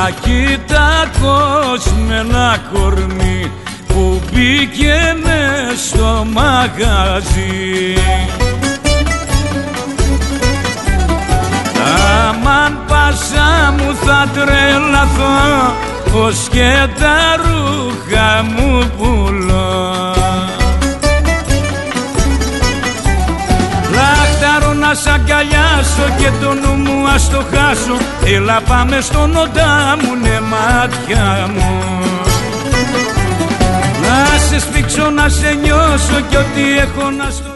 Ακοίτακος με ένα κορμί που μπήκε μες στο μαγαζί. Αμάν πάσα μου θα τρελαθώ, πως και τα ρούχα μου πουλώ. Λάχταρο να σ' αγκαλιάσω και το νου μου ας το χάσω. Έλα πάμε στον οντά μου, ναι μάτια μου. Να σε σφίξω, να σε νιώσω κι ό,τι έχω να στο